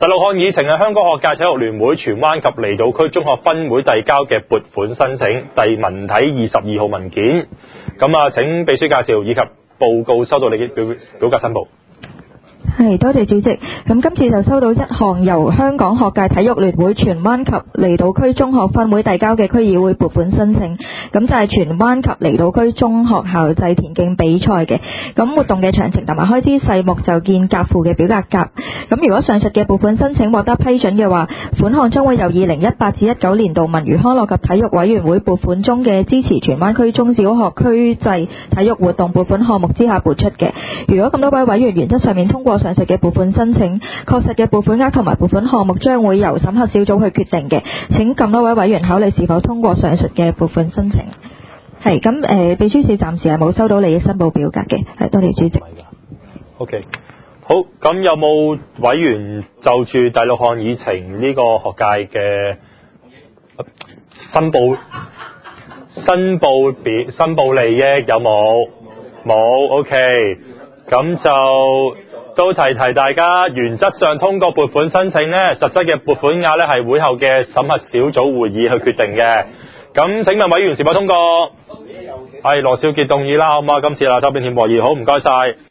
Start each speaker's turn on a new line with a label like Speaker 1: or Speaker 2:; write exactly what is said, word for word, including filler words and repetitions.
Speaker 1: 第六項議程係香港學界體育聯會荃灣及離島區中學分會遞交嘅撥款申請，第文體二十二號文件。咁啊，請秘書介紹以及報告收到你嘅表表格申報。
Speaker 2: 係，多謝主席。咁今次就收到一項由香港學界體育聯會荃灣及離島區中學分會遞交嘅區議會撥款申請，咁就係荃灣及離島區中學校際田徑比賽嘅。咁活動嘅詳情同埋開支細目就見夾附嘅表格夾。咁如果上述嘅撥款申請獲得批准嘅話，款項將會由二零一八至一九年度文娛康樂及體育委員會撥款中嘅支持荃灣區中小學區際體育活動撥款項目之下撥出嘅。如果咁多位委員原則上面通過上述嘅撥款申請，確實嘅撥款額同埋撥款項目將會由審核小組去決定嘅。請咁多位委員考慮是否通過上述嘅撥款申請。係咁誒，秘書處暫時係冇收到你嘅申報表格嘅。係，多謝主席。
Speaker 1: OK， 好，咁有冇委員就住第六項議程呢個學界嘅申報申報表申報利益有冇？冇 ，OK。咁就都提提大家，原則上通過撥款申請呢，實質嘅撥款額呢係會後嘅審核小組會議去決定嘅。咁請問委員是否通過？係羅少傑動議啦，好嘛？今次啦，周邊欠和議，好，唔該晒。